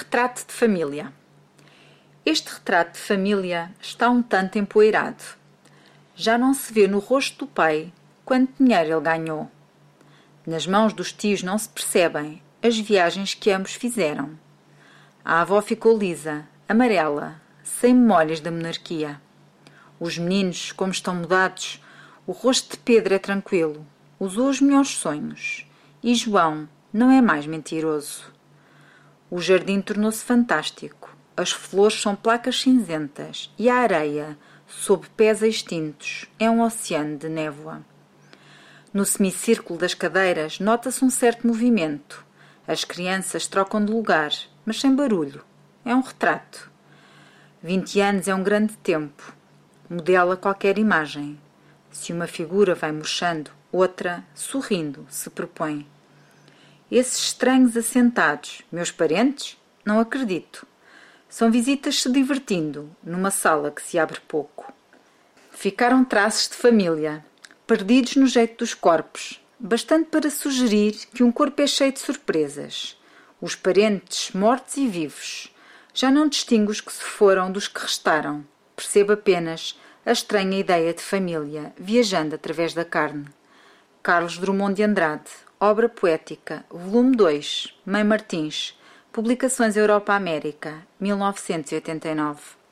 Retrato de família. Este retrato de família está um tanto empoeirado. Já não se vê no rosto do pai quanto dinheiro ele ganhou. Nas mãos dos tios não se percebem as viagens que ambos fizeram. A avó ficou lisa, amarela, sem memórias da monarquia. Os meninos, como estão mudados, o rosto de Pedro é tranquilo, usou os melhores sonhos. E João não é mais mentiroso. O jardim tornou-se fantástico. As flores são placas cinzentas e a areia, sob pés extintos, é um oceano de névoa. No semicírculo das cadeiras nota-se um certo movimento. As crianças trocam de lugar, mas sem barulho. É um retrato. 20 anos é um grande tempo. Modela qualquer imagem. Se uma figura vai murchando, outra, sorrindo, se propõe. Esses estranhos assentados, meus parentes? Não acredito. São visitas se divertindo, numa sala que se abre pouco. Ficaram traços de família, perdidos no jeito dos corpos, bastante para sugerir que um corpo é cheio de surpresas. Os parentes mortos e vivos. Já não distingo os que se foram dos que restaram. Percebo apenas a estranha ideia de família, viajando através da carne. Carlos Drummond de Andrade, Obra Poética, volume 2, Mãe Martins, Publicações Europa-América, 1989.